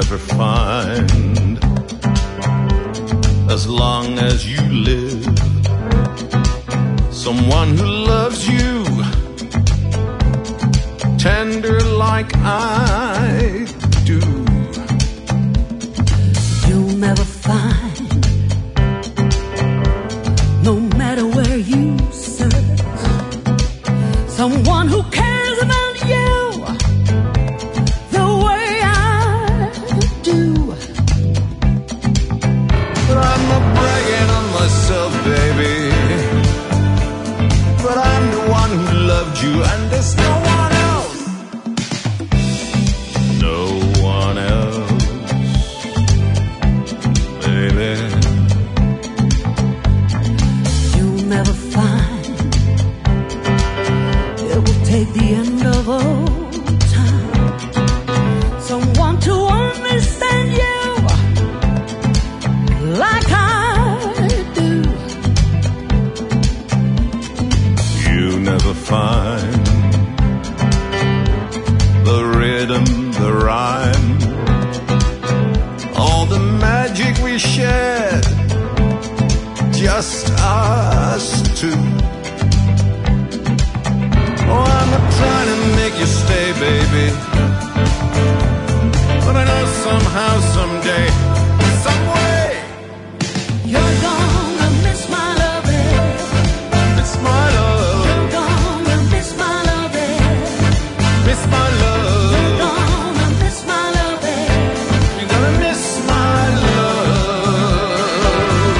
never find, as long as you live, someone who loves you tender like I do. You'll never find, no matter where you search, someone who cares about you the way I do. But I'm not bragging on myself, baby, but I'm the one who loved you, and there's no one else, no one else, baby. You'll never find, it will take the end of all time, someone to understand you like I do. You never find the rhythm, the rhyme, all the magic we shared, just us two. Oh, I'm not trying to make you stay, baby, but I know somehow, someday, some way, You're gonna miss my loving. miss my love, You're gonna miss my loving. miss my love, You're gonna miss my loving. you're gonna miss my love.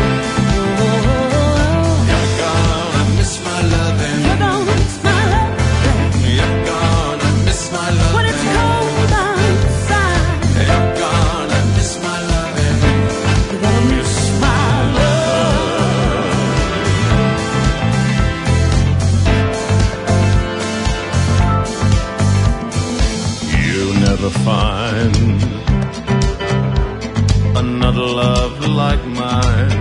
You're gonna miss my loving. You're gonna miss my loving. You're gonna miss my loving. When it's cold outside, You're gonna miss my loving. you're gonna miss my love. You never find another love like mine,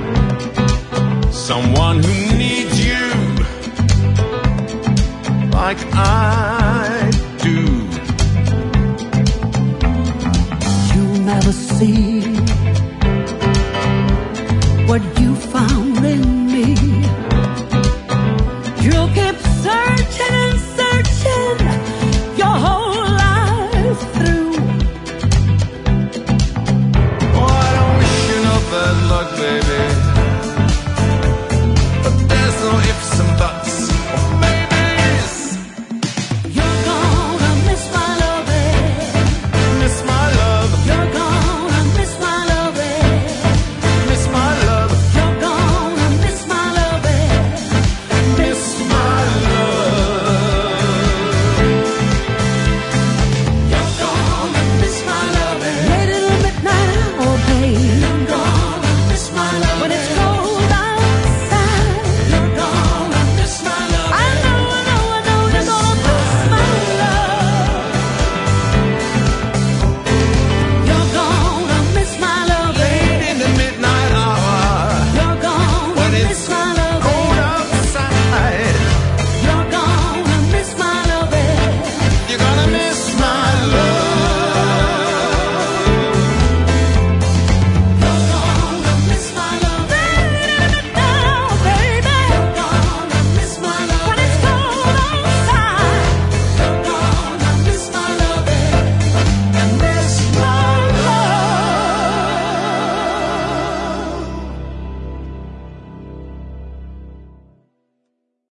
someone who needs you like I